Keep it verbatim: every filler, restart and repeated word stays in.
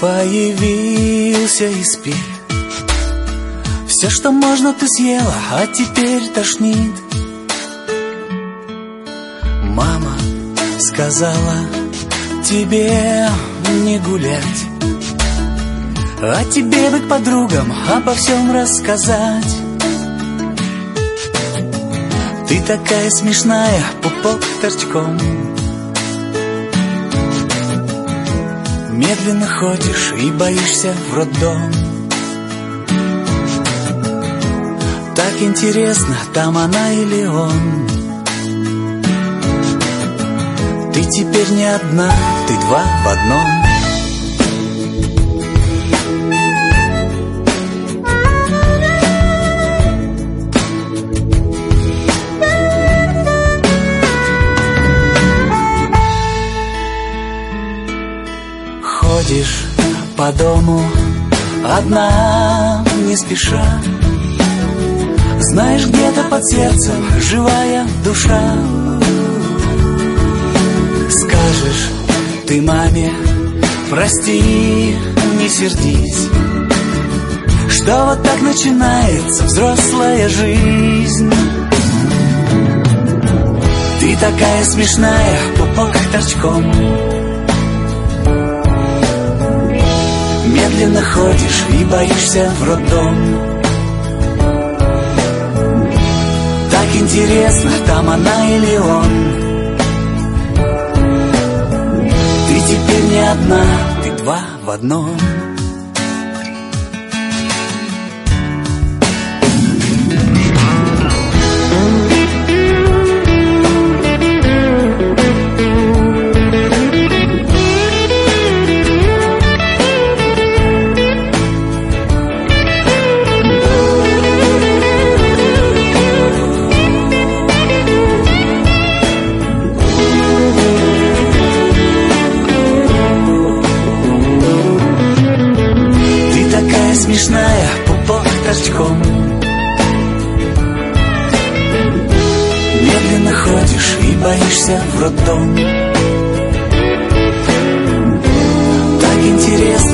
Появился и спи. Все, что можно, ты съела, а теперь тошнит. Мама сказала тебе не гулять, а тебе быть подругам, обо всем рассказать. Ты такая смешная, пупок торчком. Медленно ходишь и боишься в роддом. Так интересно, там она или он. Ты теперь не одна, ты два в одном. Ходишь по дому одна, не спеша. Знаешь, где-то под сердцем живая душа. Скажешь ты маме: прости, не сердись, что вот так начинается взрослая жизнь. Ты такая смешная, пупок торчком. Медленно ходишь и боишься в роддом. Так интересно, там она или он. Ты теперь не одна, ты два в одном. Смешная, пупок торчком. Медленно ходишь и боишься в роддом. Так интересно,